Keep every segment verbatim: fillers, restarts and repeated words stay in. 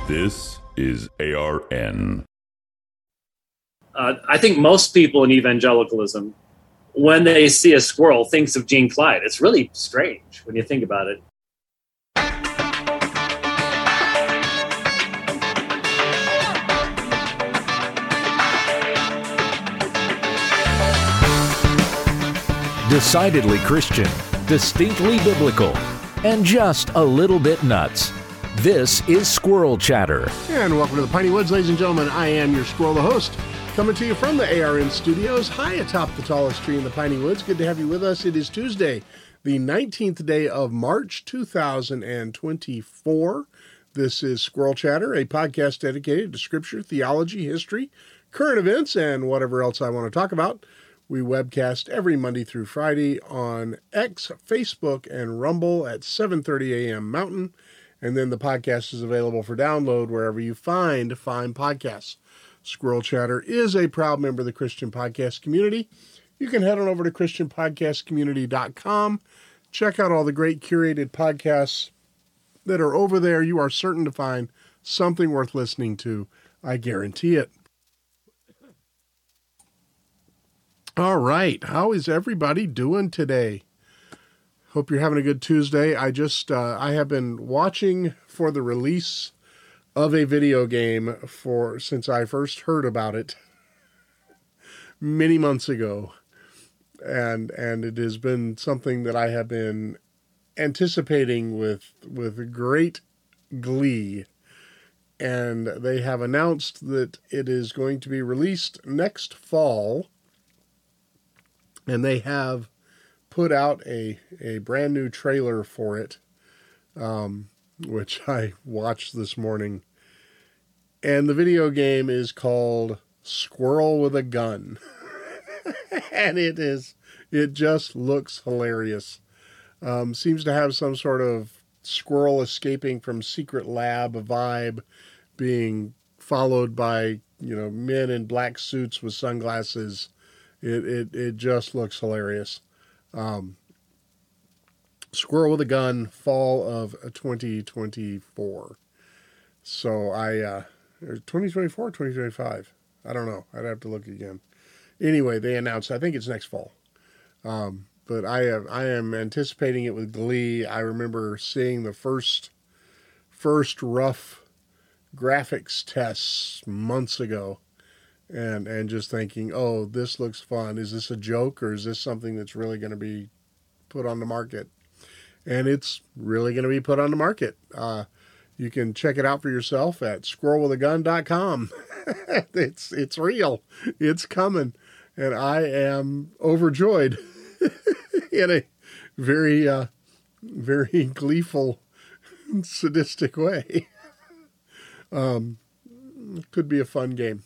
This is A R N. Uh, I think most people in evangelicalism, when they see a squirrel, thinks of Gene Clyde. It's really strange when you think about it. Decidedly Christian, distinctly biblical, and just a little bit nuts. This is Squirrel Chatter. And welcome to the Piney Woods, ladies and gentlemen. I am your squirrel, the host, coming to you from the A R N studios, high atop the tallest tree in the Piney Woods. Good to have you with us. It is Tuesday, the nineteenth day of March, two thousand twenty-four. This is Squirrel Chatter, a podcast dedicated to scripture, theology, history, current events, and whatever else I want to talk about. We webcast every Monday through Friday on X, Facebook, and Rumble at seven thirty a.m. Mountain. And then the podcast is available for download wherever you find fine podcasts. Squirrel Chatter is a proud member of the Christian Podcast Community. You can head on over to christian podcast community dot com. Check out all the great curated podcasts that are over there. You are certain to find something worth listening to. I guarantee it. All right. How is everybody doing today? Hope you're having a good Tuesday. I just, uh, I have been watching for the release of a video game for, since I first heard about it many months ago. And, and it has been something that I have been anticipating with, with great glee. And they have announced that it is going to be released next fall. And they have put out a, a brand new trailer for it, um, which I watched this morning. And the video game is called Squirrel with a Gun. And it is, it just looks hilarious. Um, seems to have some sort of squirrel escaping from secret lab vibe, being followed by, you know, men in black suits with sunglasses. It, it, it just looks hilarious. Um, Squirrel with a Gun, fall of twenty twenty-four. So I, uh, twenty twenty-four, twenty twenty-five. I don't know. I'd have to look again. Anyway, they announced, I think it's next fall. Um, but I have, I am anticipating it with glee. I remember seeing the first, first rough graphics tests months ago. And and just thinking, oh, this looks fun. Is this a joke or is this something that's really going to be put on the market? And it's really going to be put on the market. Uh, you can check it out for yourself at squirrel with a gun dot com. it's it's real. It's coming. And I am overjoyed in a very, uh, very gleeful, sadistic way. um, could be a fun game.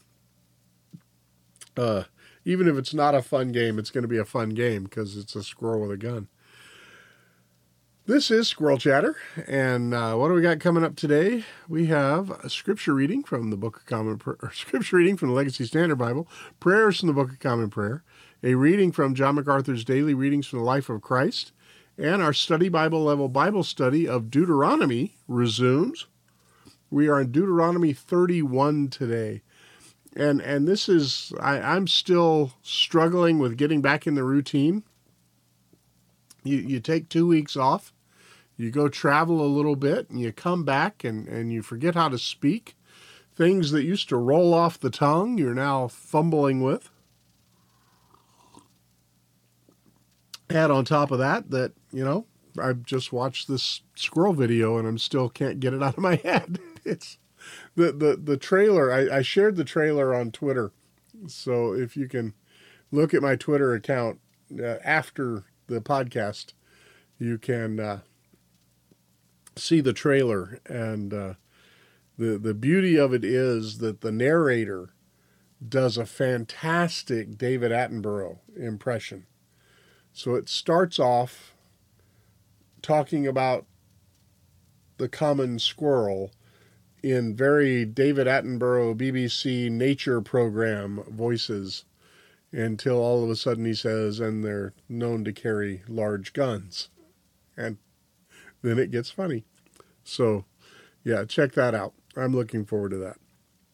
Uh, even if it's not a fun game, it's going to be a fun game because it's a squirrel with a gun. This is Squirrel Chatter, and uh, what do we got coming up today? We have a scripture reading from the Book of Common Prayer, or scripture reading from the Legacy Standard Bible, prayers from the Book of Common Prayer, a reading from John MacArthur's Daily Readings from the Life of Christ, and our study Bible level Bible study of Deuteronomy resumes. We are in Deuteronomy thirty-one today. And and this is, I, I'm still struggling with getting back in the routine. You you take two weeks off, you go travel a little bit, and you come back and, and you forget how to speak. Things that used to roll off the tongue, you're now fumbling with. Add on top of that, that, you know, I've just watched this squirrel video and I'm still can't get it out of my head. It's The, the, the trailer, I, I shared the trailer on Twitter. So if you can look at my Twitter account uh, after the podcast, you can uh, see the trailer. And uh, the, the beauty of it is that the narrator does a fantastic David Attenborough impression. So it starts off talking about the common squirrel in very David Attenborough B B C nature program voices until all of a sudden he says, and they're known to carry large guns. And then it gets funny. So, yeah, check that out. I'm looking forward to that.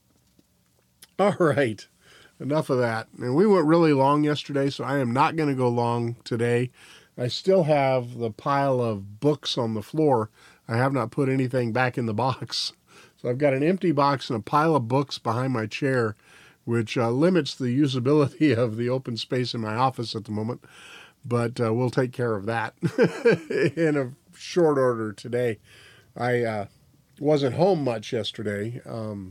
All right. Enough of that. And we went really long yesterday, so I am not going to go long today. I still have the pile of books on the floor. I have not put anything back in the box. So I've got an empty box and a pile of books behind my chair, which uh, limits the usability of the open space in my office at the moment. But uh, we'll take care of that in a short order today. I uh, wasn't home much yesterday. Um,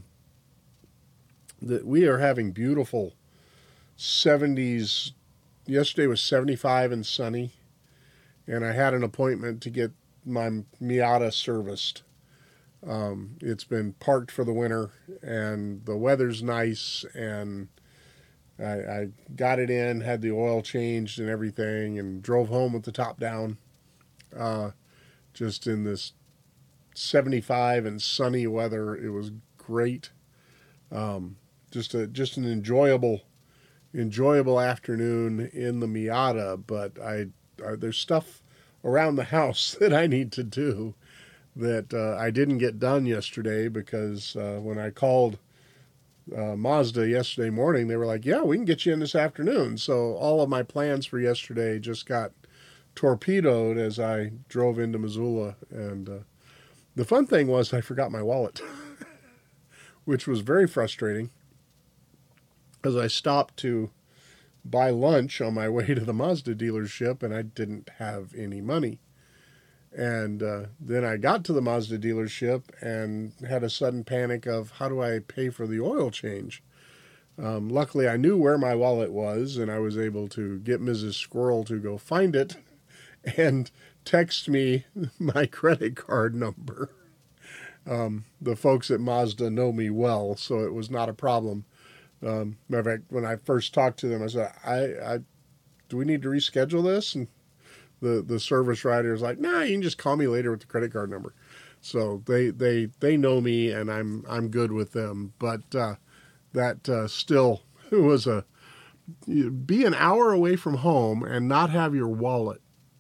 the, we are having beautiful seventies. Yesterday was seventy-five and sunny, and I had an appointment to get my Miata serviced. Um, it's been parked for the winter, and the weather's nice, and I, I got it in, had the oil changed and everything, and drove home with the top down, uh, just in this seventy-five and sunny weather. It was great. Um, just a just an enjoyable, enjoyable afternoon in the Miata. But I, I there's stuff around the house that I need to do that uh, I didn't get done yesterday because uh, when I called uh, Mazda yesterday morning, they were like, yeah, we can get you in this afternoon. So all of my plans for yesterday just got torpedoed as I drove into Missoula. And uh, the fun thing was I forgot my wallet, which was very frustrating because I stopped to buy lunch on my way to the Mazda dealership and I didn't have any money. And uh, then I got to the Mazda dealership and had a sudden panic of how do I pay for the oil change? Um, luckily, I knew where my wallet was, and I was able to get Missus Squirrel to go find it and text me my credit card number. Um, the folks at Mazda know me well, so it was not a problem. Um, matter of fact, when I first talked to them, I said, I, I, do we need to reschedule this? And The the service writer is like, nah, you can just call me later with the credit card number. So they they, they know me, and I'm I'm good with them. But uh, that uh, still was a be an hour away from home and not have your wallet,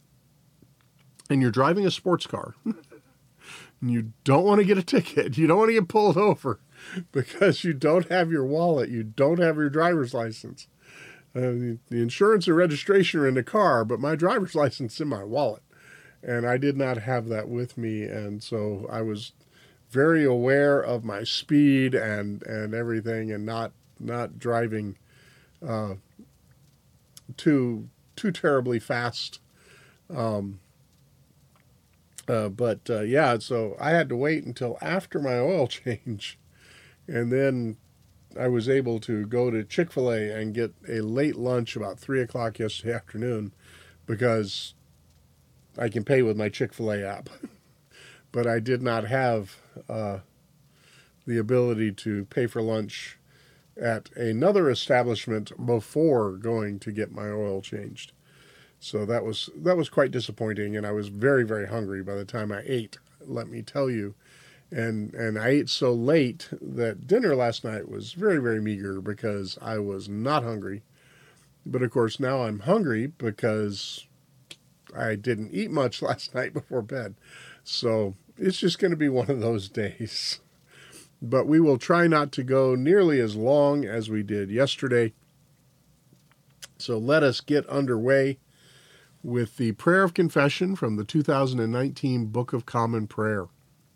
and you're driving a sports car, and you don't want to get a ticket. You don't want to get pulled over because you don't have your wallet. You don't have your driver's license. Uh, the insurance and registration are in the car, but my driver's license is in my wallet. And I did not have that with me. And so I was very aware of my speed and, and everything and not not driving uh, too too terribly fast. Um, uh, but, uh, yeah, so I had to wait until after my oil change. And then I was able to go to Chick-fil-A and get a late lunch about three o'clock yesterday afternoon because I can pay with my Chick-fil-A app. But I did not have uh, the ability to pay for lunch at another establishment before going to get my oil changed. So that was that was quite disappointing, and I was very, very hungry by the time I ate, let me tell you. And and I ate so late that dinner last night was very, very meager because I was not hungry. But, of course, now I'm hungry because I didn't eat much last night before bed. So it's just going to be one of those days. But we will try not to go nearly as long as we did yesterday. So let us get underway with the prayer of confession from the two thousand nineteen Book of Common Prayer.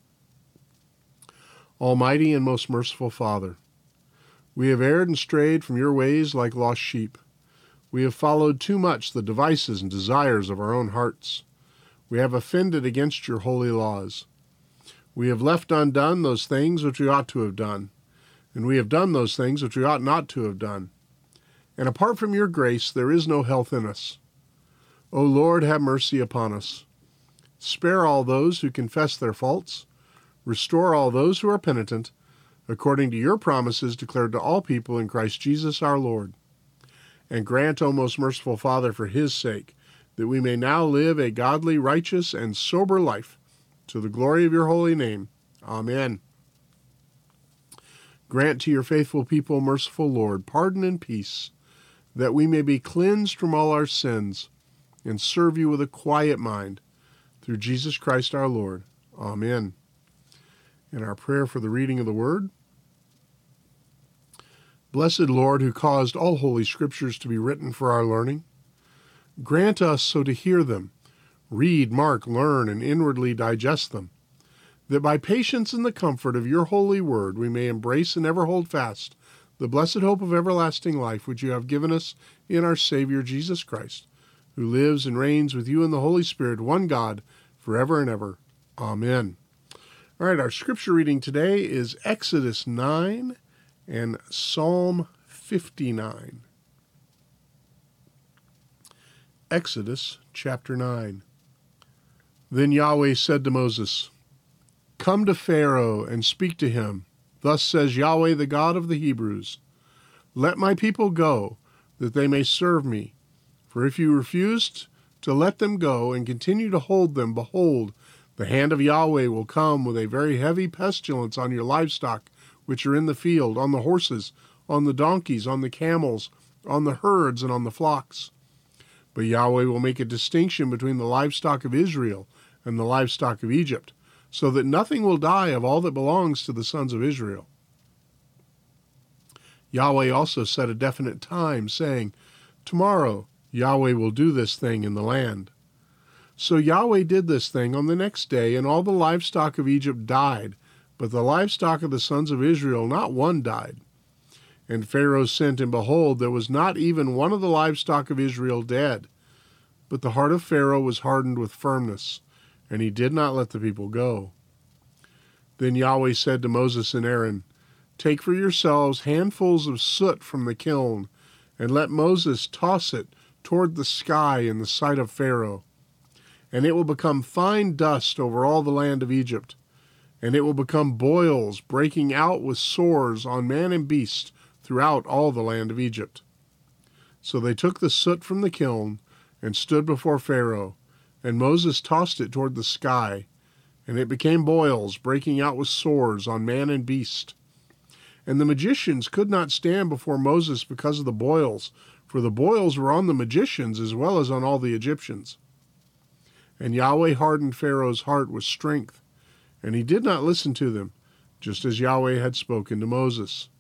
Almighty and most merciful Father, we have erred and strayed from your ways like lost sheep. We have followed too much the devices and desires of our own hearts. We have offended against your holy laws. We have left undone those things which we ought to have done, and we have done those things which we ought not to have done. And apart from your grace, there is no health in us. O Lord, have mercy upon us. Spare all those who confess their faults. Restore all those who are penitent, according to your promises declared to all people in Christ Jesus our Lord. And grant, O most merciful Father, for his sake, that we may now live a godly, righteous, and sober life, to the glory of your holy name. Amen. Grant to your faithful people, merciful Lord, pardon and peace, that we may be cleansed from all our sins, and serve you with a quiet mind, through Jesus Christ our Lord. Amen. And our prayer for the reading of the Word. Blessed Lord, who caused all holy scriptures to be written for our learning, grant us so to hear them, read, mark, learn, and inwardly digest them, that by patience and the comfort of your holy word we may embrace and ever hold fast the blessed hope of everlasting life which you have given us in our Savior Jesus Christ, who lives and reigns with you in the Holy Spirit, one God, forever and ever. Amen. All right, our scripture reading today is Exodus nine and Psalm fifty-nine. Exodus chapter nine. Then Yahweh said to Moses, "Come to Pharaoh and speak to him. Thus says Yahweh, the God of the Hebrews, let my people go, that they may serve me. For if you refuse to let them go and continue to hold them, behold, the hand of Yahweh will come with a very heavy pestilence on your livestock which are in the field, on the horses, on the donkeys, on the camels, on the herds, and on the flocks. But Yahweh will make a distinction between the livestock of Israel and the livestock of Egypt, so that nothing will die of all that belongs to the sons of Israel." Yahweh also set a definite time, saying, "Tomorrow Yahweh will do this thing in the land." So Yahweh did this thing on the next day, and all the livestock of Egypt died, but the livestock of the sons of Israel, not one died. And Pharaoh sent, and behold, there was not even one of the livestock of Israel dead. But the heart of Pharaoh was hardened with firmness, and he did not let the people go. Then Yahweh said to Moses and Aaron, "Take for yourselves handfuls of soot from the kiln, and let Moses toss it toward the sky in the sight of Pharaoh. And it will become fine dust over all the land of Egypt, and it will become boils breaking out with sores on man and beast throughout all the land of Egypt." So they took the soot from the kiln and stood before Pharaoh, and Moses tossed it toward the sky, and it became boils breaking out with sores on man and beast. And the magicians could not stand before Moses because of the boils, for the boils were on the magicians as well as on all the Egyptians. And Yahweh hardened Pharaoh's heart with strength, and he did not listen to them, just as Yahweh had spoken to Moses.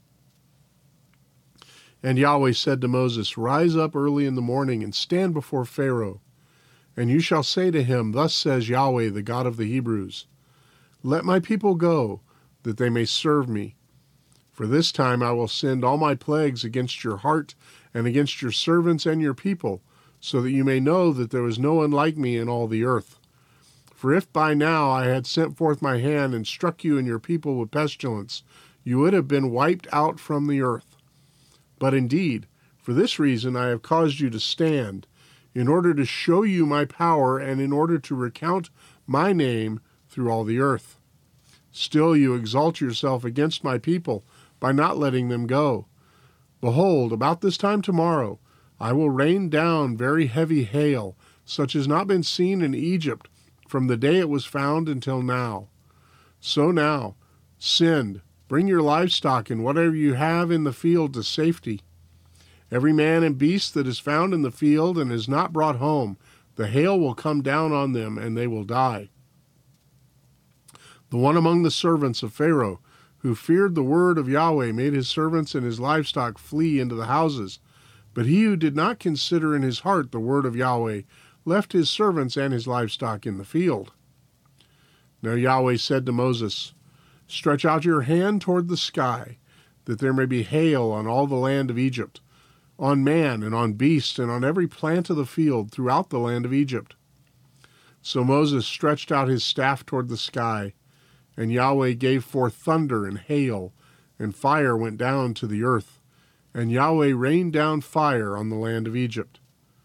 And Yahweh said to Moses, "Rise up early in the morning and stand before Pharaoh, and you shall say to him, Thus says Yahweh, the God of the Hebrews, let my people go, that they may serve me. For this time I will send all my plagues against your heart and against your servants and your people, so that you may know that there is no one like me in all the earth. For if by now I had sent forth my hand and struck you and your people with pestilence, you would have been wiped out from the earth. But indeed, for this reason I have caused you to stand, in order to show you my power and in order to recount my name through all the earth. Still you exalt yourself against my people by not letting them go. Behold, about this time tomorrow I will rain down very heavy hail, such as not been seen in Egypt from the day it was found until now. So now, send, bring your livestock and whatever you have in the field to safety. Every man and beast that is found in the field and is not brought home, the hail will come down on them, and they will die. The one among the servants of Pharaoh, who feared the word of Yahweh, made his servants and his livestock flee into the houses. But he who did not consider in his heart the word of Yahweh left his servants and his livestock in the field. Now Yahweh said to Moses, Stretch out your hand toward the sky, that there may be hail on all the land of Egypt, on man and on beast and on every plant of the field throughout the land of Egypt. So Moses stretched out his staff toward the sky, and Yahweh gave forth thunder and hail, and fire went down to the earth, and Yahweh rained down fire on the land of Egypt.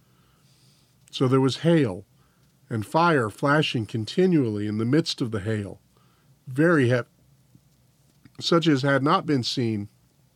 So there was hail, and fire flashing continually in the midst of the hail, very heavy, such as had not been seen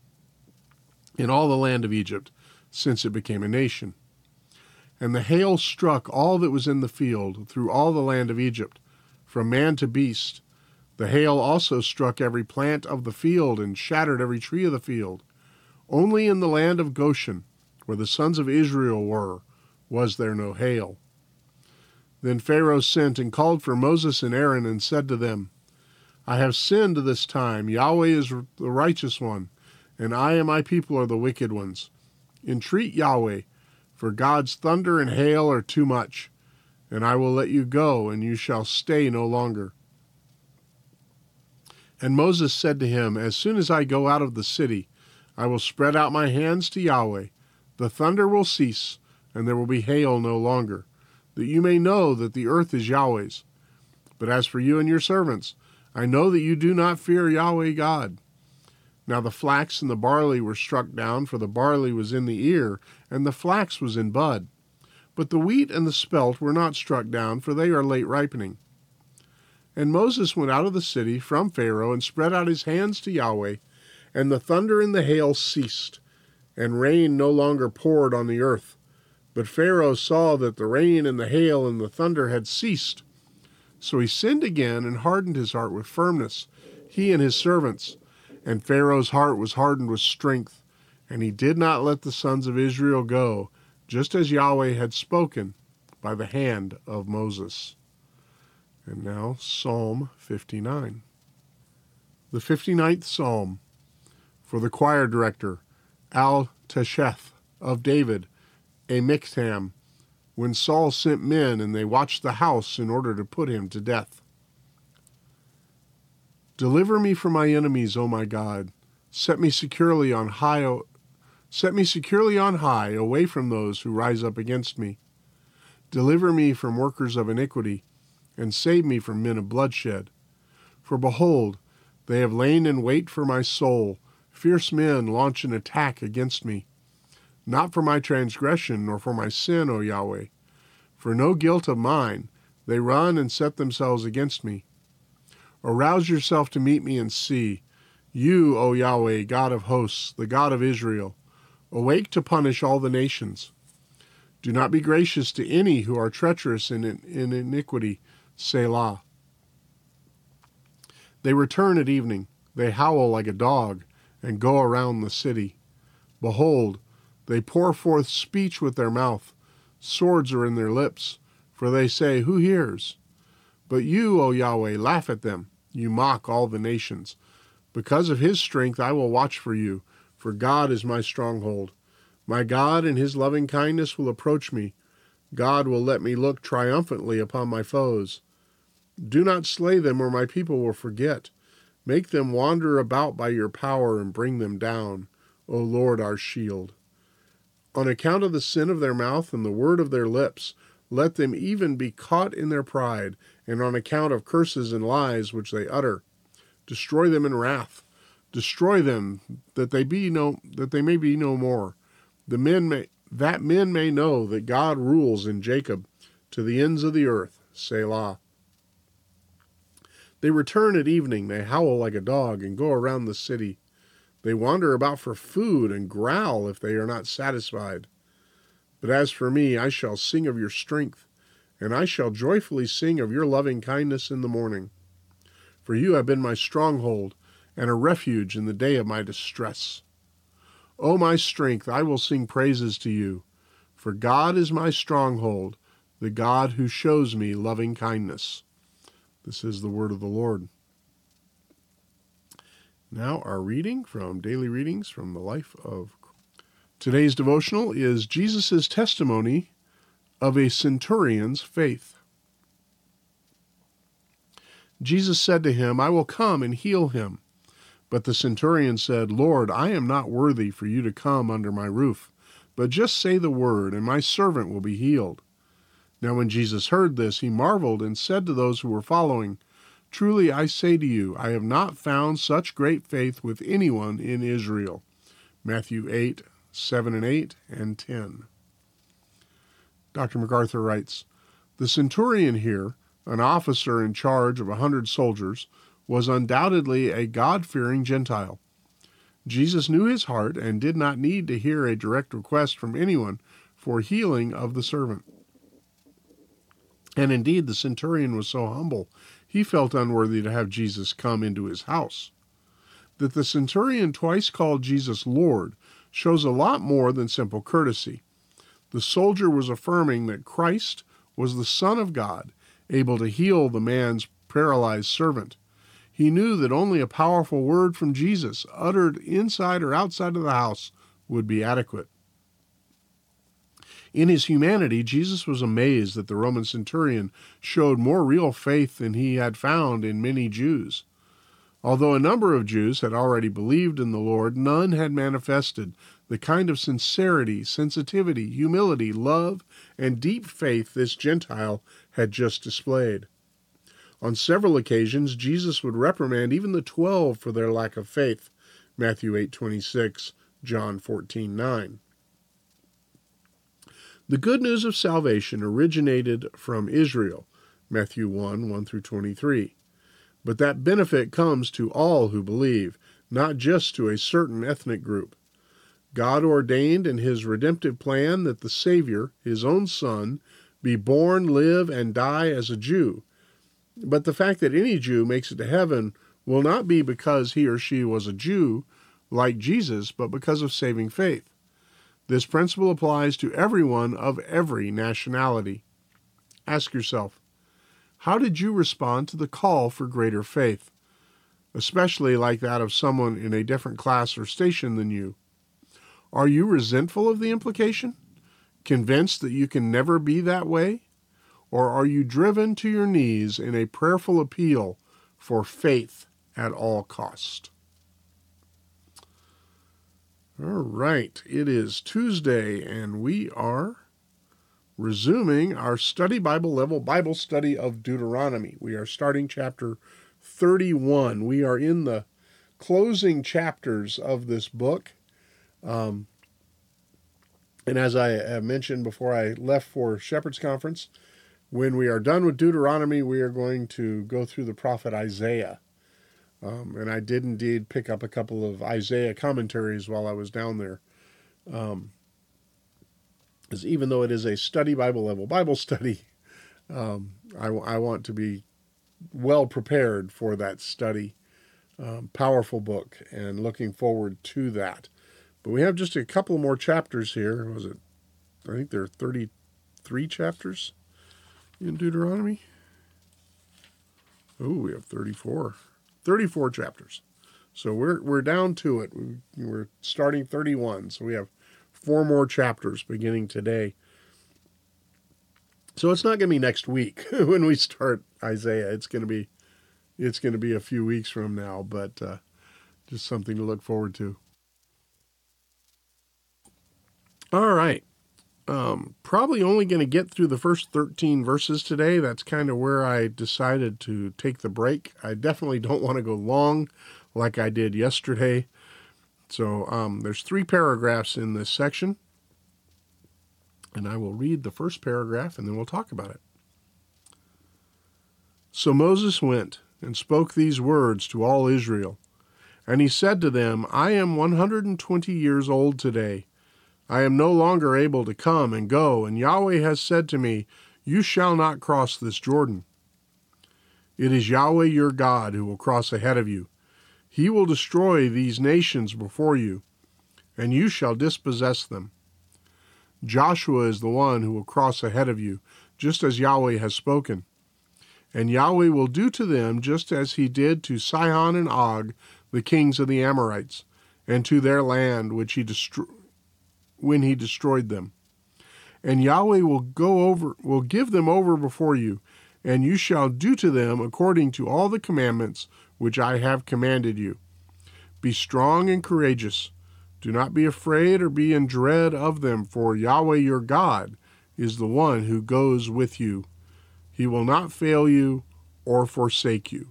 in all the land of Egypt since it became a nation. And the hail struck all that was in the field through all the land of Egypt, from man to beast. The hail also struck every plant of the field and shattered every tree of the field. Only in the land of Goshen, where the sons of Israel were, was there no hail. Then Pharaoh sent and called for Moses and Aaron and said to them, I have sinned this time. Yahweh is the righteous one, and I and my people are the wicked ones. Entreat Yahweh, for God's thunder and hail are too much, and I will let you go, and you shall stay no longer. And Moses said to him, As soon as I go out of the city, I will spread out my hands to Yahweh. The thunder will cease, and there will be hail no longer, that you may know that the earth is Yahweh's. But as for you and your servants, I know that you do not fear Yahweh God. Now the flax and the barley were struck down, for the barley was in the ear, and the flax was in bud. But the wheat and the spelt were not struck down, for they are late ripening. And Moses went out of the city from Pharaoh, and spread out his hands to Yahweh, and the thunder and the hail ceased, and rain no longer poured on the earth. But Pharaoh saw that the rain and the hail and the thunder had ceased. So he sinned again and hardened his heart with firmness, he and his servants. And Pharaoh's heart was hardened with strength, and he did not let the sons of Israel go, just as Yahweh had spoken by the hand of Moses. And now Psalm fifty-nine. The fifty-ninth Psalm, for the choir director, Al-Tasheth of David, a miktam, when Saul sent men and they watched the house in order to put him to death. Deliver me from my enemies, O my God. Set me securely on high, o- set me securely on high, away from those who rise up against me. Deliver me from workers of iniquity, and save me from men of bloodshed. For behold, they have lain in wait for my soul. Fierce men launch an attack against me. Not for my transgression, nor for my sin, O Yahweh. For no guilt of mine, they run and set themselves against me. Arouse yourself to meet me and see. You, O Yahweh, God of hosts, the God of Israel. Awake to punish all the nations. Do not be gracious to any who are treacherous in, in iniquity. Selah. They return at evening. They howl like a dog and go around the city. Behold, they pour forth speech with their mouth. Swords are in their lips, for they say, Who hears? But you, O Yahweh, laugh at them. You mock all the nations. Because of his strength I will watch for you, for God is my stronghold. My God in his loving kindness will approach me. God will let me look triumphantly upon my foes. Do not slay them, or my people will forget. Make them wander about by your power and bring them down, O Lord, our shield. On account of the sin of their mouth and the word of their lips, let them even be caught in their pride, and on account of curses and lies which they utter. Destroy them in wrath. Destroy them, that they be no that they may be no more. The men may that men may know that God rules in Jacob to the ends of the earth. Selah. They return at evening, they howl like a dog and go around the city. They wander about for food and growl if they are not satisfied. But as for me, I shall sing of your strength, and I shall joyfully sing of your loving kindness in the morning. For you have been my stronghold and a refuge in the day of my distress. O my strength, I will sing praises to you, for God is my stronghold, the God who shows me loving kindness. This is the word of the Lord. Now our reading from Daily Readings from the Life of Christ. Today's devotional is Jesus' testimony of a centurion's faith. Jesus said to him, I will come and heal him. But the centurion said, Lord, I am not worthy for you to come under my roof, but just say the word, and my servant will be healed. Now when Jesus heard this, he marveled and said to those who were following, Truly I say to you, I have not found such great faith with anyone in Israel. Matthew eight, seven and eight and ten. Doctor MacArthur writes, The centurion here, an officer in charge of a hundred soldiers, was undoubtedly a God-fearing Gentile. Jesus knew his heart and did not need to hear a direct request from anyone for healing of the servant. And indeed, the centurion was so humble, he felt unworthy to have Jesus come into his house. That the centurion twice called Jesus Lord shows a lot more than simple courtesy. The soldier was affirming that Christ was the Son of God, able to heal the man's paralyzed servant. He knew that only a powerful word from Jesus, uttered inside or outside of the house, would be adequate. In his humanity, Jesus was amazed that the Roman centurion showed more real faith than he had found in many Jews. Although a number of Jews had already believed in the Lord, none had manifested the kind of sincerity, sensitivity, humility, love, and deep faith this Gentile had just displayed. On several occasions, Jesus would reprimand even the twelve for their lack of faith, Matthew eight twenty-six, John fourteen nine. The good news of salvation originated from Israel, Matthew one, one through twenty-three. But that benefit comes to all who believe, not just to a certain ethnic group. God ordained in his redemptive plan that the Savior, his own Son, be born, live, and die as a Jew. But the fact that any Jew makes it to heaven will not be because he or she was a Jew, like Jesus, but because of saving faith. This principle applies to everyone of every nationality. Ask yourself, how did you respond to the call for greater faith, especially like that of someone in a different class or station than you? Are you resentful of the implication? Convinced that you can never be that way? Or are you driven to your knees in a prayerful appeal for faith at all cost? All right, it is Tuesday, and we are resuming our study Bible level Bible study of Deuteronomy. We are starting chapter thirty-one. We are in the closing chapters of this book. Um, and as I have mentioned before I left for Shepherd's Conference, when we are done with Deuteronomy, we are going to go through the prophet Isaiah. Um, and I did indeed pick up a couple of Isaiah commentaries while I was down there. Um, because even though it is a study Bible level Bible study, um, I, I want to be well prepared for that study. Um, powerful book, and looking forward to that. But we have just a couple more chapters here. Was it? I think there are thirty-three chapters in Deuteronomy. Oh, we have thirty-four. thirty-four chapters. So we're we're down to it. We, we're starting thirty-one. So we have four more chapters beginning today. So it's not going to be next week when we start Isaiah. It's going to be it's going to be a few weeks from now, but uh, just something to look forward to. All right. Um, probably only going to get through the first thirteen verses today. That's kind of where I decided to take the break. I definitely don't want to go long like I did yesterday. So um, there's three paragraphs in this section, and I will read the first paragraph, and then we'll talk about it. So Moses went and spoke these words to all Israel, and he said to them, I am one hundred twenty years old today. I am no longer able to come and go, and Yahweh has said to me, you shall not cross this Jordan. It is Yahweh your God who will cross ahead of you. He will destroy these nations before you, and you shall dispossess them. Joshua is the one who will cross ahead of you, just as Yahweh has spoken. And Yahweh will do to them just as he did to Sihon and Og, the kings of the Amorites, and to their land which he destroyed. when he destroyed them. And Yahweh will go over, will give them over before you, and you shall do to them according to all the commandments which I have commanded you. Be strong and courageous. Do not be afraid or be in dread of them, for Yahweh your God is the one who goes with you. He will not fail you or forsake you.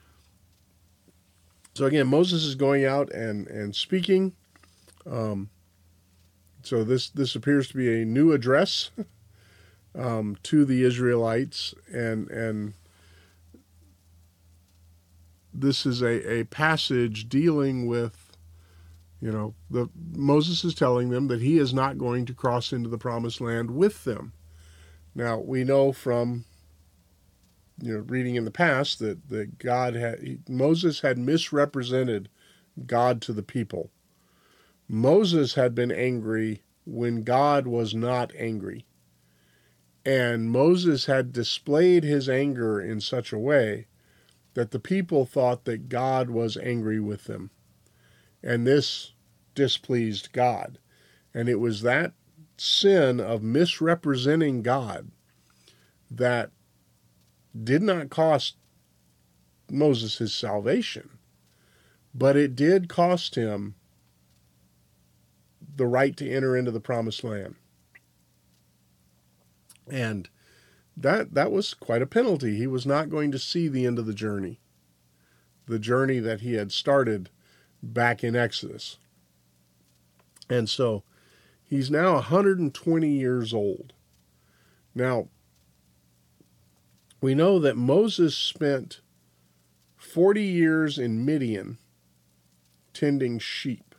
So again, Moses is going out and, and speaking. Um, So this, this appears to be a new address um, to the Israelites, and and this is a, a passage dealing with, you know, the Moses is telling them that he is not going to cross into the promised land with them. Now, we know from, you know, reading in the past that, that God had, Moses had misrepresented God to the people. Moses had been angry when God was not angry. And Moses had displayed his anger in such a way that the people thought that God was angry with them. And this displeased God. And it was that sin of misrepresenting God that did not cost Moses his salvation, but it did cost him the right to enter into the promised land. And that that was quite a penalty. He was not going to see the end of the journey, the journey that he had started back in Exodus. And so he's now one hundred twenty years old. Now, we know that Moses spent forty years in Midian tending sheep.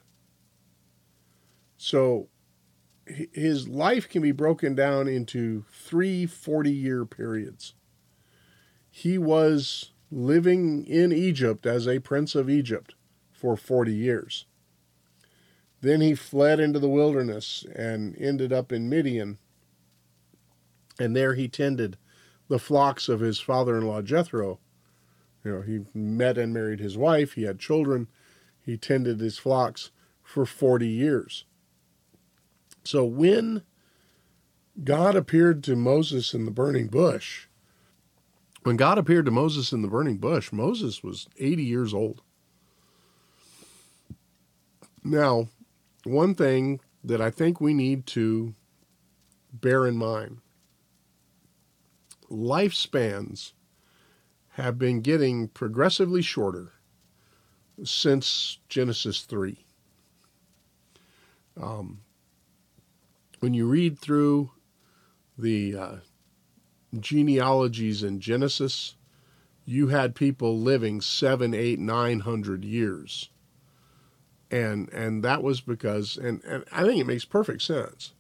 So his life can be broken down into three forty-year periods. He was living in Egypt as a prince of Egypt for forty years. Then he fled into the wilderness and ended up in Midian. And there he tended the flocks of his father-in-law Jethro. You know, he met and married his wife. He had children. He tended his flocks for forty years. So when God appeared to Moses in the burning bush, when God appeared to Moses in the burning bush, Moses was eighty years old. Now, one thing that I think we need to bear in mind, lifespans have been getting progressively shorter since Genesis three. Um, when you read through the uh, genealogies in Genesis, you had people living seven, eight, nine hundred years. And and that was because, and, and I think it makes perfect sense.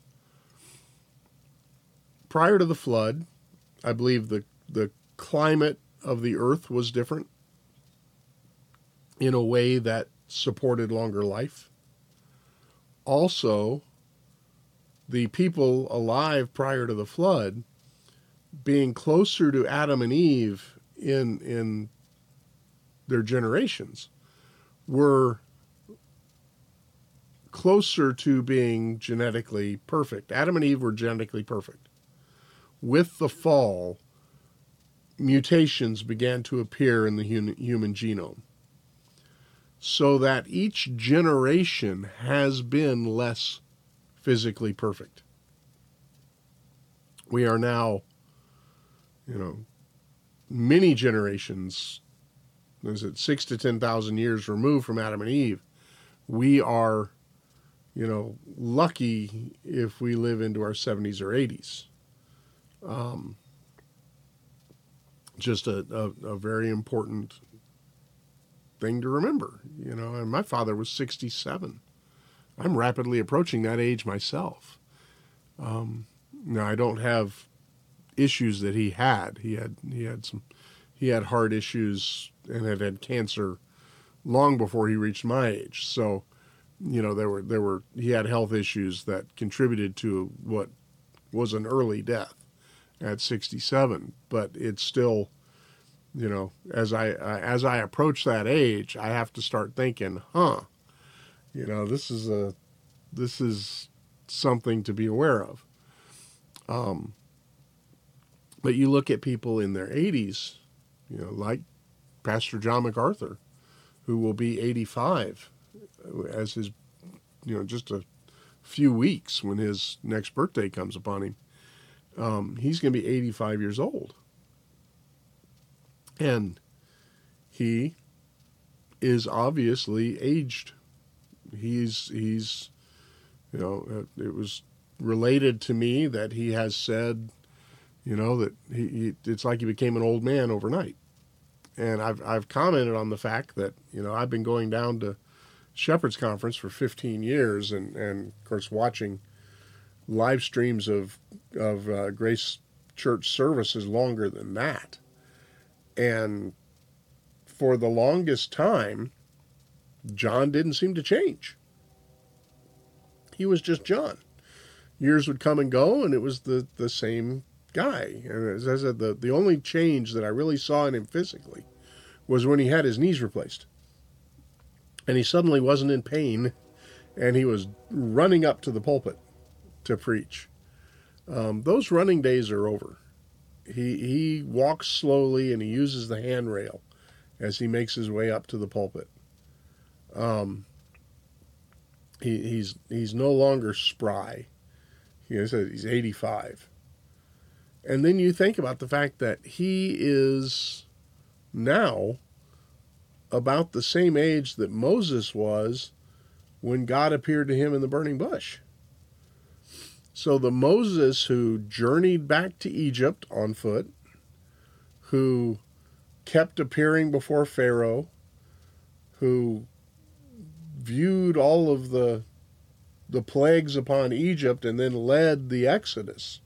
Prior to the flood, I believe the, the climate of the earth was different in a way that supported longer life. Also, the people alive prior to the flood, being closer to Adam and Eve in in their generations, were closer to being genetically perfect. Adam and Eve were genetically perfect. With the fall, mutations began to appear in the human genome, so that each generation has been less physically perfect. We are now, you know, many generations, is it six to ten thousand years removed from Adam and Eve. We are, you know, lucky if we live into our seventies or eighties. Um, just a, a, a very important thing to remember, you know, and my father was sixty-seven. I'm rapidly approaching that age myself. Um, now I don't have issues that he had. He had, he had some, he had heart issues and had had cancer long before he reached my age. So, you know, there were, there were, he had health issues that contributed to what was an early death at sixty-seven, but it's still, you know, as I, uh, as I approach that age, I have to start thinking, huh, you know, this is a, this is something to be aware of. Um, but you look at people in their eighties, you know, like Pastor John MacArthur, who will be eighty-five as his, you know, just a few weeks when his next birthday comes upon him. Um, he's going to be eighty-five years old. And he is obviously aged. He's, he's, you know, it was related to me that he has said, you know, that he, he it's like he became an old man overnight. And I've, I've commented on the fact that, you know, I've been going down to Shepherd's Conference for fifteen years and, and of course, watching live streams of, of uh, Grace Church services longer than that. And for the longest time, John didn't seem to change. He was just John. Years would come and go, and it was the, the same guy. And as I said, the, the only change that I really saw in him physically was when he had his knees replaced. And he suddenly wasn't in pain, and he was running up to the pulpit to preach. Um, those running days are over. He he walks slowly, and he uses the handrail as he makes his way up to the pulpit. Um, he, he's he's no longer spry. He said he's eighty-five. And then you think about the fact that he is now about the same age that Moses was when God appeared to him in the burning bush. So the Moses who journeyed back to Egypt on foot, who kept appearing before Pharaoh, who viewed all of the the plagues upon Egypt and then led the Exodus,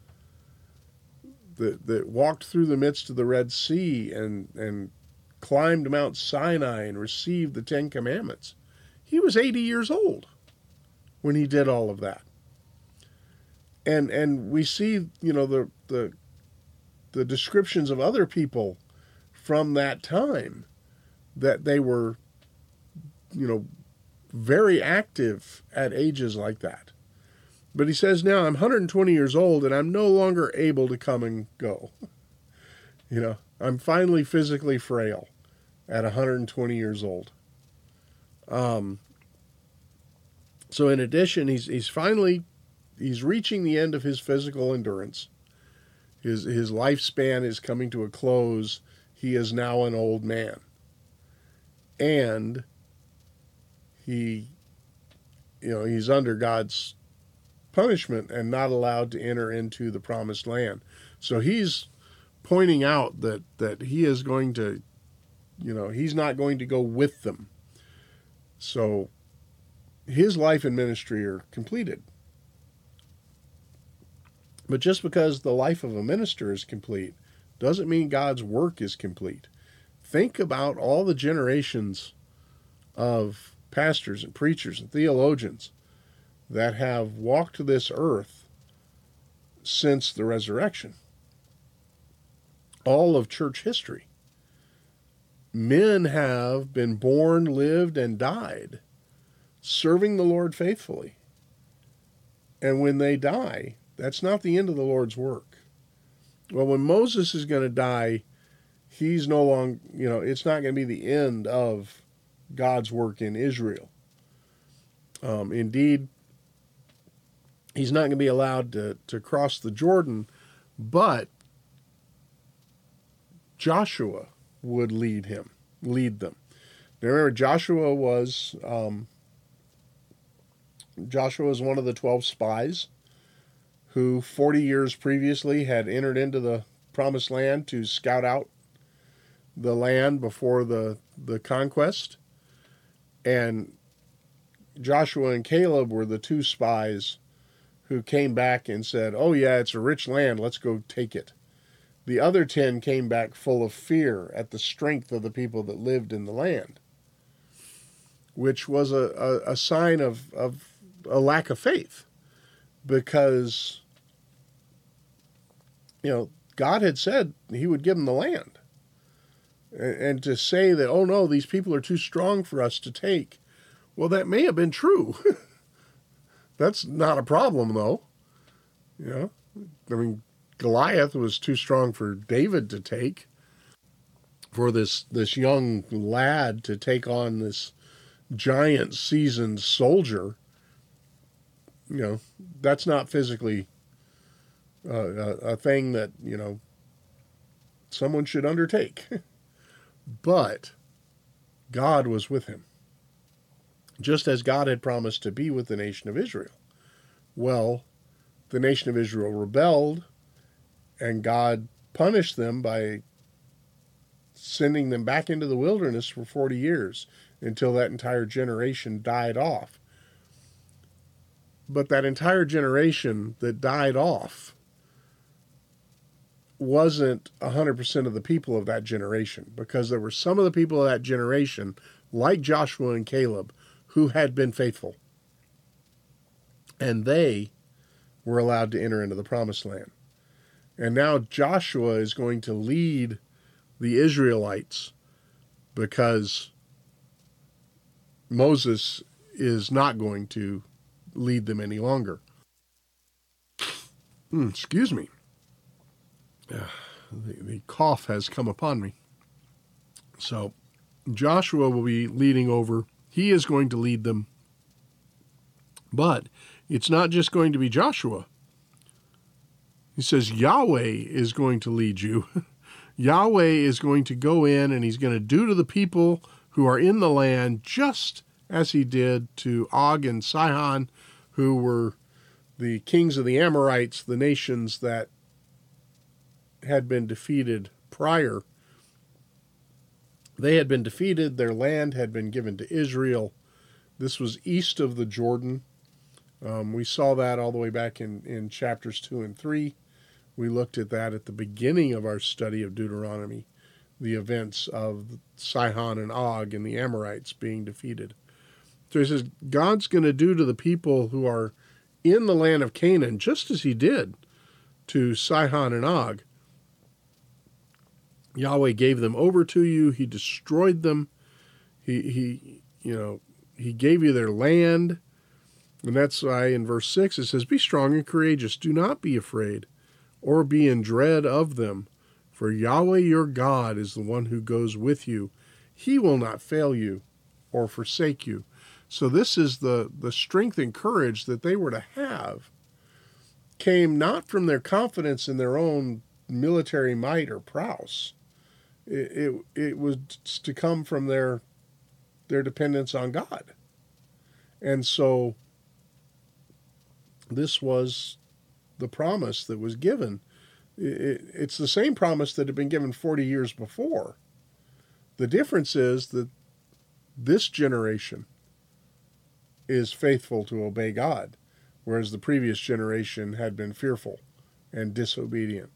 that, that walked through the midst of the Red Sea and, and climbed Mount Sinai and received the Ten Commandments. He was eighty years old when he did all of that. And and we see, you know, the the the descriptions of other people from that time, that they were, you know, very active at ages like that. But he says, now I'm one hundred twenty years old and I'm no longer able to come and go. You know, I'm finally physically frail at one hundred twenty years old. Um, so in addition, he's he's finally, he's reaching the end of his physical endurance. His his lifespan is coming to a close. He is now an old man. And he, you know, he's under God's punishment and not allowed to enter into the promised land. So he's pointing out that, that he is going to, you know, he's not going to go with them. So his life and ministry are completed. But just because the life of a minister is complete doesn't mean God's work is complete. Think about all the generations of pastors and preachers and theologians that have walked this earth since the resurrection. All of church history. Men have been born, lived, and died serving the Lord faithfully. And when they die, that's not the end of the Lord's work. Well, when Moses is going to die, he's no longer, you know, it's not going to be the end of God's work in Israel. Um, indeed, he's not going to be allowed to, to cross the Jordan, but Joshua would lead him, lead them. Now remember, Joshua was um, Joshua was one of the twelve spies who forty years previously had entered into the promised land to scout out the land before the, the conquest. And Joshua and Caleb were the two spies who came back and said, oh yeah, it's a rich land, let's go take it. The other ten came back full of fear at the strength of the people that lived in the land, which was a, a, a sign of, of a lack of faith, because, you know, God had said he would give them the land. And, and to say that, oh no, these people are too strong for us to take, well, that may have been true. That's not a problem, though. You know, I mean, Goliath was too strong for David to take. For this, this young lad to take on this giant seasoned soldier, you know, that's not physically uh, a, a thing that, you know, someone should undertake. But God was with him, just as God had promised to be with the nation of Israel. Well, the nation of Israel rebelled, and God punished them by sending them back into the wilderness for forty years until that entire generation died off. But that entire generation that died off wasn't one hundred percent of the people of that generation, because there were some of the people of that generation, like Joshua and Caleb, who had been faithful. And they were allowed to enter into the promised land. And now Joshua is going to lead the Israelites because Moses is not going to lead them any longer. Mm, excuse me. Uh, the, the cough has come upon me. So Joshua will be leading over. He is going to lead them. But it's not just going to be Joshua. He says Yahweh is going to lead you. Yahweh is going to go in and he's going to do to the people who are in the land just as he did to Og and Sihon, who were the kings of the Amorites, the nations that had been defeated prior. They had been defeated. Their land had been given to Israel. This was east of the Jordan. Um, we saw that all the way back in, in chapters two and three. We looked at that at the beginning of our study of Deuteronomy, the events of Sihon and Og and the Amorites being defeated. So he says, God's going to do to the people who are in the land of Canaan just as he did to Sihon and Og. Yahweh gave them over to you. He destroyed them. He, he, you know, he gave you their land. And that's why in verse six it says, be strong and courageous. Do not be afraid or be in dread of them. For Yahweh your God is the one who goes with you. He will not fail you or forsake you. So this is the, the strength and courage that they were to have came not from their confidence in their own military might or prowess. It, it, it was to come from their, their dependence on God. And so this was the promise that was given. It, it's the same promise that had been given forty years before. The difference is that this generation is faithful to obey God, whereas the previous generation had been fearful and disobedient.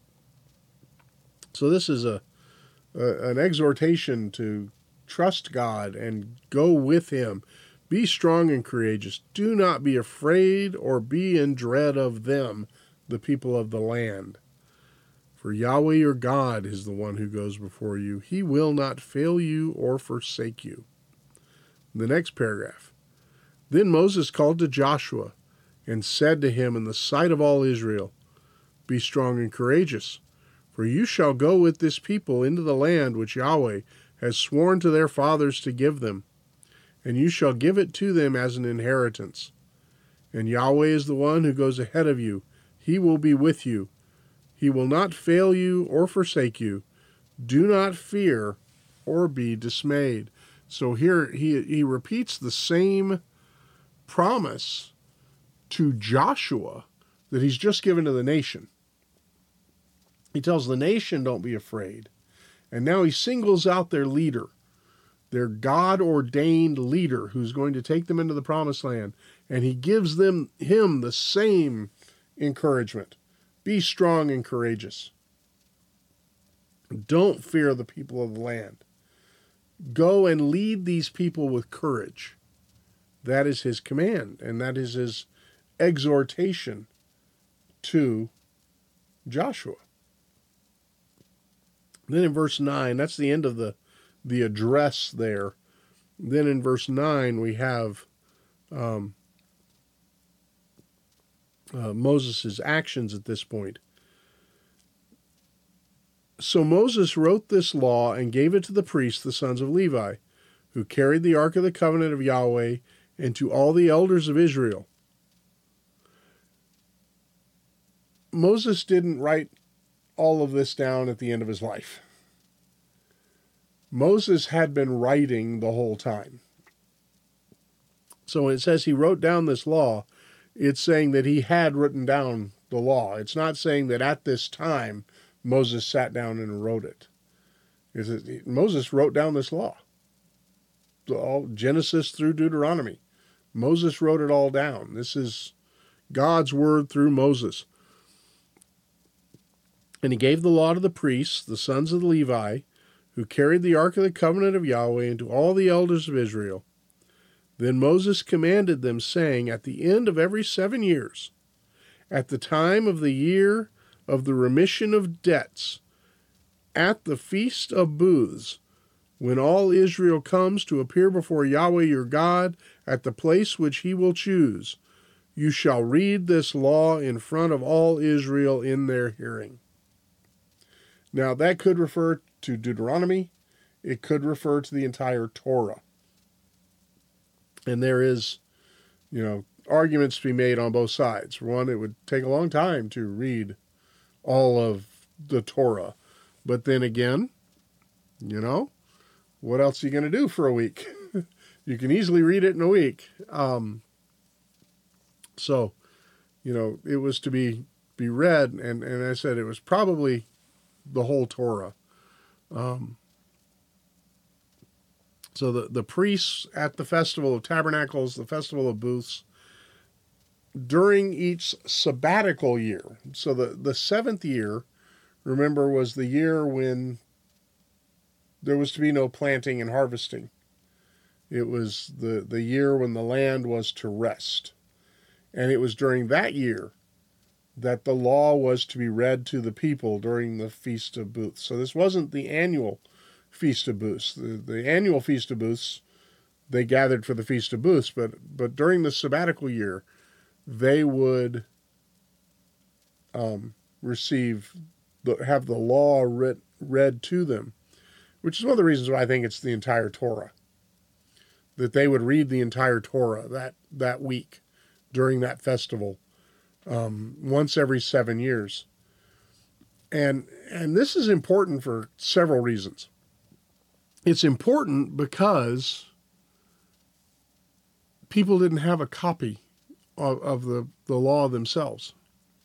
So this is a, a an exhortation to trust God and go with him. Be strong and courageous. Do not be afraid or be in dread of them, the people of the land. For Yahweh your God is the one who goes before you. He will not fail you or forsake you. The next paragraph. Then Moses called to Joshua and said to him in the sight of all Israel, be strong and courageous, for you shall go with this people into the land which Yahweh has sworn to their fathers to give them, and you shall give it to them as an inheritance. And Yahweh is the one who goes ahead of you. He will be with you. He will not fail you or forsake you. Do not fear or be dismayed. So here he, he repeats the same promise to Joshua that he's just given to the nation. He tells the nation, don't be afraid. And now he singles out their leader, their God-ordained leader who's going to take them into the promised land. And he gives them him the same encouragement. Be strong and courageous. Don't fear the people of the land. Go and lead these people with courage. That is his command, and that is his exhortation to Joshua. Then in verse nine, that's the end of the, the address there. Then in verse nine, we have um, uh, Moses' actions at this point. So Moses wrote this law and gave it to the priests, the sons of Levi, who carried the ark of the covenant of Yahweh, and to all the elders of Israel. Moses didn't write all of this down at the end of his life. Moses had been writing the whole time. So when it says he wrote down this law, it's saying that he had written down the law. It's not saying that at this time Moses sat down and wrote it. It's that Moses wrote down this law. All Genesis through Deuteronomy. Moses wrote it all down. This is God's word through Moses. And he gave the law to the priests, the sons of Levi, who carried the ark of the covenant of Yahweh, and to all the elders of Israel. Then Moses commanded them, saying, at the end of every seven years, at the time of the year of the remission of debts, at the feast of booths, when all Israel comes to appear before Yahweh your God at the place which he will choose, you shall read this law in front of all Israel in their hearing. Now, that could refer to Deuteronomy. It could refer to the entire Torah. And there is, you know, arguments to be made on both sides. One, it would take a long time to read all of the Torah. But then again, you know, what else are you going to do for a week? You can easily read it in a week. Um, so, you know, it was to be, be read, and, and I said it was probably the whole Torah. Um, so the, the priests at the Festival of Tabernacles, the Festival of Booths, during each sabbatical year, so the, the seventh year, remember, was the year when there was to be no planting and harvesting. It was the, the year when the land was to rest. And it was during that year that the law was to be read to the people during the Feast of Booths. So this wasn't the annual Feast of Booths. The, the annual Feast of Booths, they gathered for the Feast of Booths, but, but during the sabbatical year, they would um, receive, the, have the law read, read to them, which is one of the reasons why I think it's the entire Torah, that they would read the entire Torah that, that week during that festival, um, once every seven years. And, and this is important for several reasons. It's important because people didn't have a copy of, of the, the law themselves.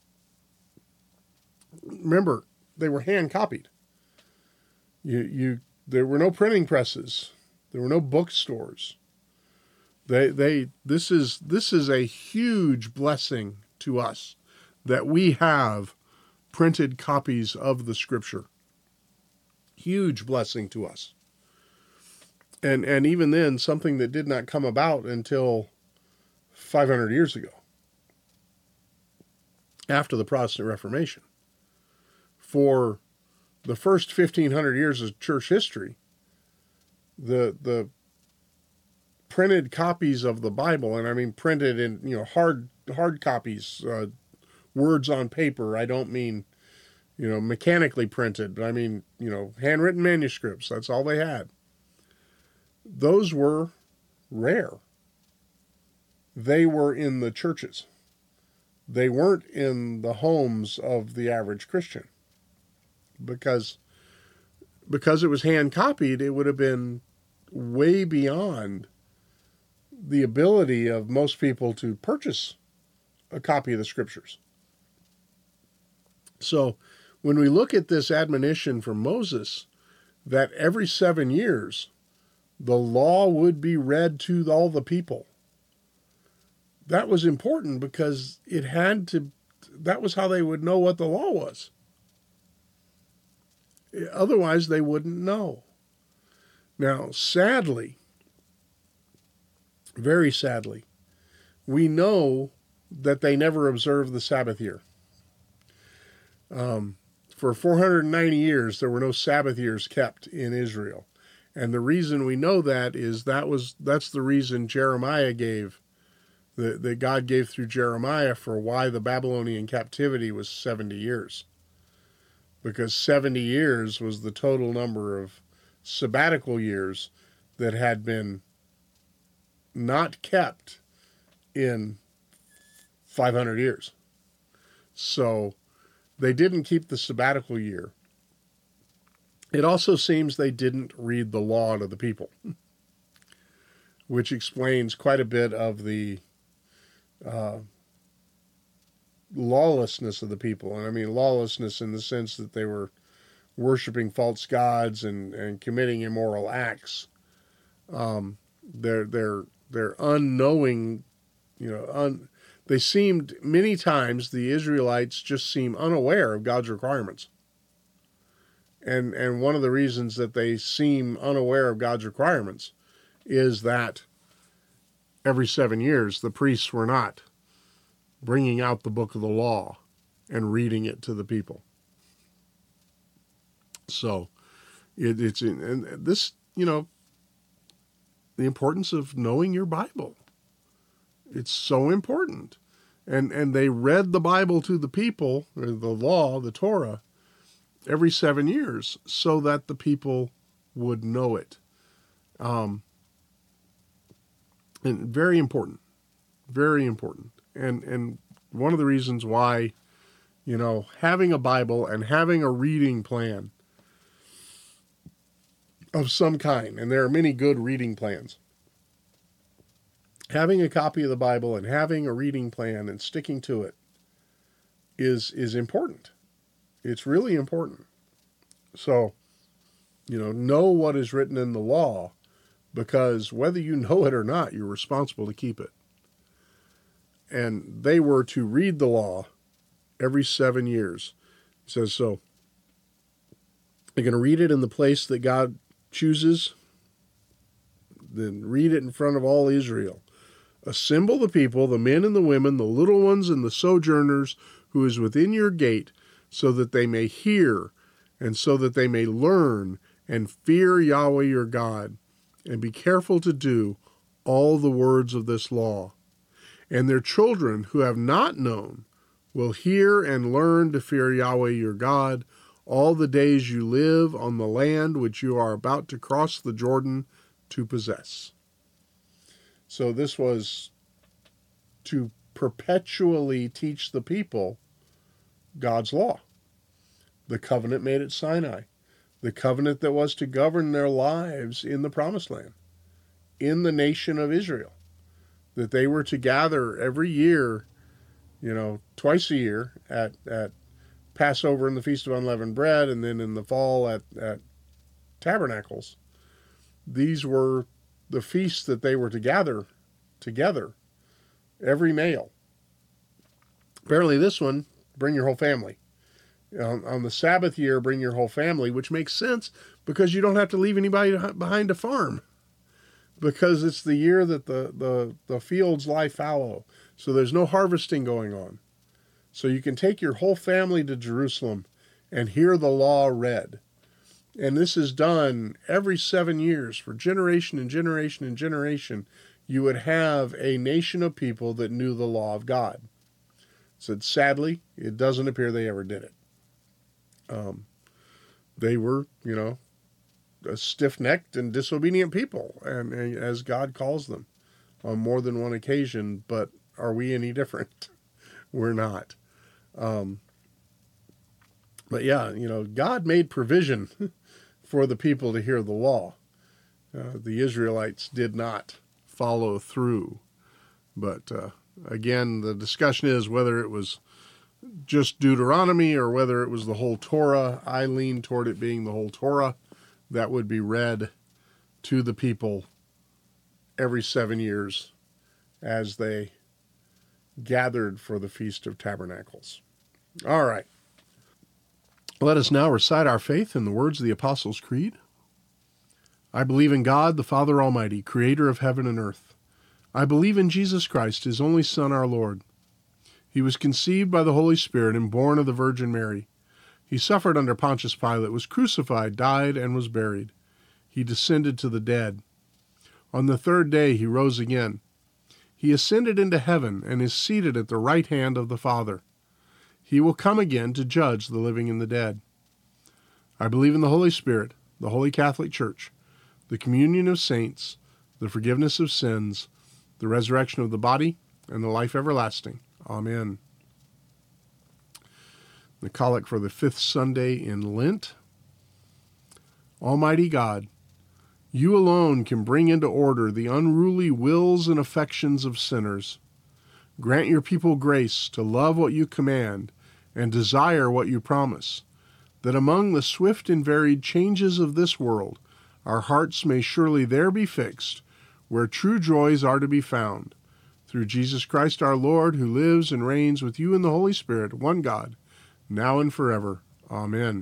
Remember, they were hand copied. You, you, there were no printing presses. There were no bookstores. They, they, this is, this is a huge blessing to us that we have printed copies of the Scripture. Huge blessing to us. And, and even then, something that did not come about until five hundred years ago, after the Protestant Reformation. For the first fifteen hundred years of church history, the the printed copies of the Bible, and I mean printed in, you know, hard hard copies, uh, words on paper. I don't mean, you know, mechanically printed, but I mean, you know, handwritten manuscripts. That's all they had. Those were rare. They were in the churches. They weren't in the homes of the average Christian. Because, because it was hand copied, it would have been way beyond the ability of most people to purchase a copy of the Scriptures. So when we look at this admonition from Moses, that every seven years the law would be read to all the people, that was important because it had to, that was how they would know what the law was. Otherwise, they wouldn't know. Now, sadly, very sadly, we know that they never observed the Sabbath year. Um, for four hundred ninety years, there were no Sabbath years kept in Israel. And the reason we know that is that was that's the reason Jeremiah gave, that, that God gave through Jeremiah for why the Babylonian captivity was seventy years. Because seventy years was the total number of sabbatical years that had been not kept in five hundred years. So they didn't keep the sabbatical year. It also seems they didn't read the law to the people, which explains quite a bit of the uh, lawlessness of the people. And I mean lawlessness in the sense that they were worshiping false gods and, and committing immoral acts. Um, they're, they're, they're unknowing, you know, un, they seemed, many times the Israelites just seem unaware of God's requirements. And, and one of the reasons that they seem unaware of God's requirements is that every seven years the priests were not bringing out the book of the law and reading it to the people. So it, it's in, and this you know, the importance of knowing your Bible. It's so important. And and they read the Bible to the people, or the law, the Torah, every seven years so that the people would know it. Um, and very important, very important. And and one of the reasons why, you know, having a Bible and having a reading plan of some kind, and there are many good reading plans, having a copy of the Bible and having a reading plan and sticking to it is is important. It's really important. So, you know, know what is written in the law, because whether you know it or not, you're responsible to keep it. And they were to read the law every seven years. It says so. They're going to read it in the place that God chooses. Then read it in front of all Israel. Assemble the people, the men and the women, the little ones and the sojourners who is within your gate, so that they may hear and so that they may learn and fear Yahweh your God, and be careful to do all the words of this law. And their children who have not known will hear and learn to fear Yahweh your God all the days you live on the land which you are about to cross the Jordan to possess. So this was to perpetually teach the people God's law. The covenant made at Sinai. The covenant that was to govern their lives in the Promised Land, in the nation of Israel. That they were to gather every year, you know, twice a year at, at Passover and the Feast of Unleavened Bread, and then in the fall at, at Tabernacles. These were the feasts that they were to gather together, every male. Apparently this one, bring your whole family. On, on the Sabbath year, bring your whole family, which makes sense because you don't have to leave anybody behind to farm, because it's the year that the, the, the fields lie fallow. So there's no harvesting going on. So you can take your whole family to Jerusalem and hear the law read. And this is done every seven years for generation and generation and generation. You would have a nation of people that knew the law of God. Said, sadly, it doesn't appear they ever did it. Um, they were, you know, a stiff-necked and disobedient people, and, and as God calls them on more than one occasion. But are we any different? We're not. Um, but yeah, you know, God made provision for the people to hear the law. Uh, the Israelites did not follow through. But uh, again, the discussion is whether it was just Deuteronomy or whether it was the whole Torah. I lean toward it being the whole Torah that would be read to the people every seven years as they gathered for the Feast of Tabernacles. All right. Let us now recite our faith in the words of the Apostles' Creed. I believe in God, the Father Almighty, creator of heaven and earth. I believe in Jesus Christ, his only Son, our Lord. He was conceived by the Holy Spirit and born of the Virgin Mary. He suffered under Pontius Pilate, was crucified, died, and was buried. He descended to the dead. On the third day he rose again. He ascended into heaven and is seated at the right hand of the Father. He will come again to judge the living and the dead. I believe in the Holy Spirit, the Holy Catholic Church, the communion of saints, the forgiveness of sins, the resurrection of the body, and the life everlasting. Amen. The Collect for the fifth Sunday in Lent. Almighty God, you alone can bring into order the unruly wills and affections of sinners. Grant your people grace to love what you command and desire what you promise, that among the swift and varied changes of this world, our hearts may surely there be fixed, where true joys are to be found. Through Jesus Christ our Lord, who lives and reigns with you in the Holy Spirit, one God, now and forever. Amen.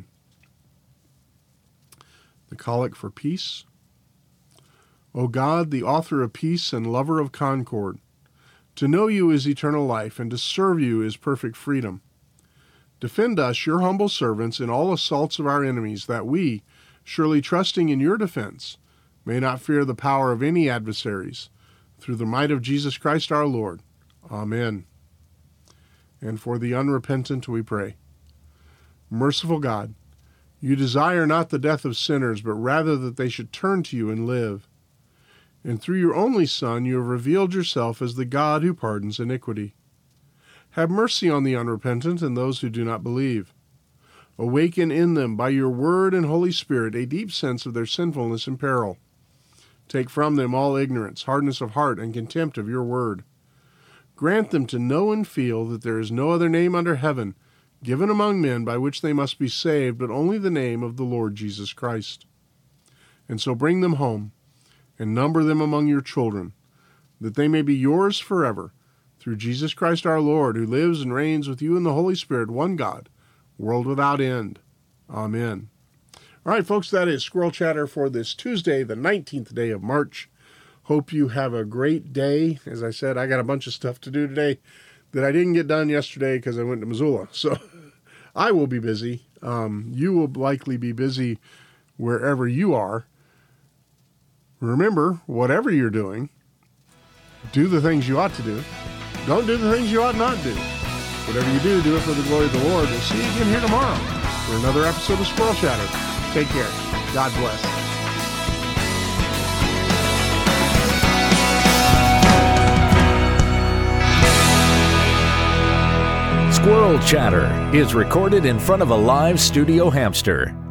The Collect for Peace. O God, the author of peace and lover of concord, to know you is eternal life, and to serve you is perfect freedom. Defend us, your humble servants, in all assaults of our enemies, that we, surely trusting in your defense, may not fear the power of any adversaries, through the might of Jesus Christ our Lord. Amen. And for the unrepentant we pray. Merciful God, you desire not the death of sinners, but rather that they should turn to you and live. And through your only Son, you have revealed yourself as the God who pardons iniquity. Have mercy on the unrepentant and those who do not believe. Awaken in them, by your word and Holy Spirit, a deep sense of their sinfulness and peril. Take from them all ignorance, hardness of heart, and contempt of your word. Grant them to know and feel that there is no other name under heaven given among men by which they must be saved, but only the name of the Lord Jesus Christ. And so bring them home, and number them among your children, that they may be yours forever, through Jesus Christ our Lord, who lives and reigns with you in the Holy Spirit, one God, world without end. Amen. All right, folks, that is Squirrel Chatter for this Tuesday, the nineteenth day of March. Hope you have a great day. As I said, I got a bunch of stuff to do today that I didn't get done yesterday because I went to Missoula. So I will be busy. Um, you will likely be busy wherever you are. Remember, whatever you're doing, do the things you ought to do. Don't do the things you ought not do. Whatever you do, do it for the glory of the Lord. We'll see you again here tomorrow for another episode of Squirrel Chatter. Take care. God bless. Squirrel Chatter is recorded in front of a live studio hamster.